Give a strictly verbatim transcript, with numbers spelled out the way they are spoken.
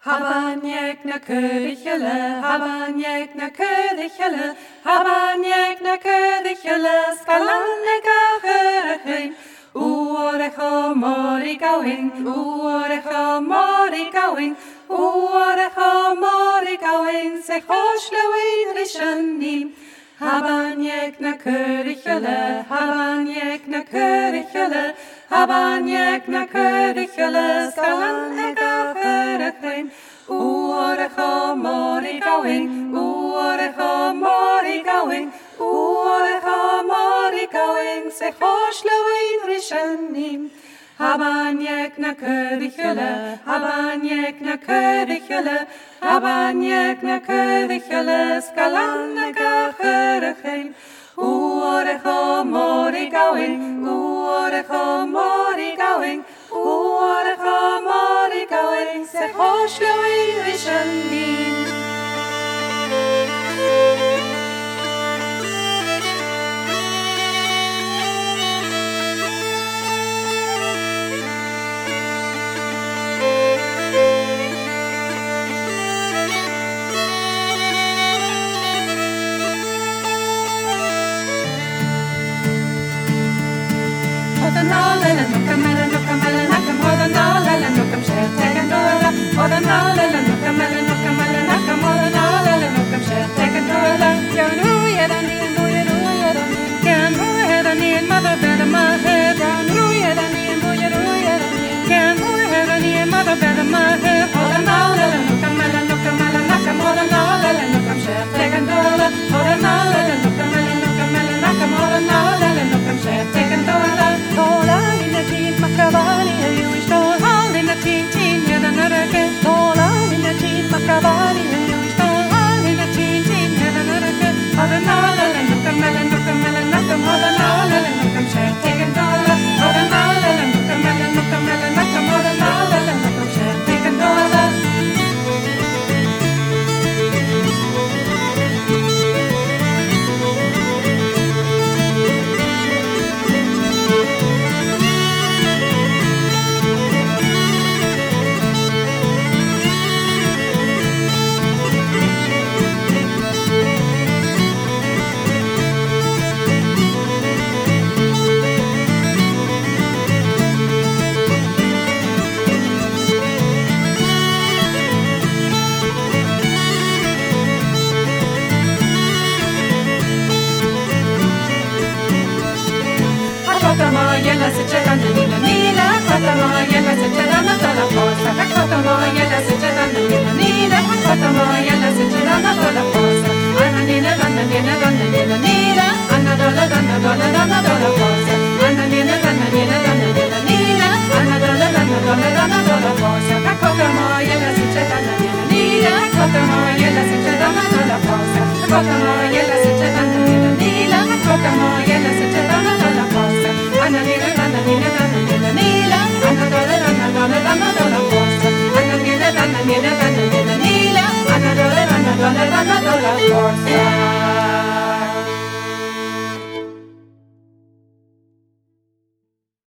Habaniek na ködichele, habaniek na ködichele, habaniek na ködichele, skalane gacherechein. Uorecha mori gawin, uorecha mori gawin, uorecha mori gawin, sechosh lewin rishonim. Habaniek na ködichele, habaniek na ködichele, habaniek na ködichele, skalane gacherechein. Uorecha mori gawin, uorecha mori gawin, uorecha mori gawin, sechosh lewin rishonim. Habaniek na ködichele, habaniek na ködichele, habaniek na ködichele, skalane gacherechein. Uorecha mori gawin, uorecha mori gawin, uorecha mori gawin, sechosh lewin rishonim. Forza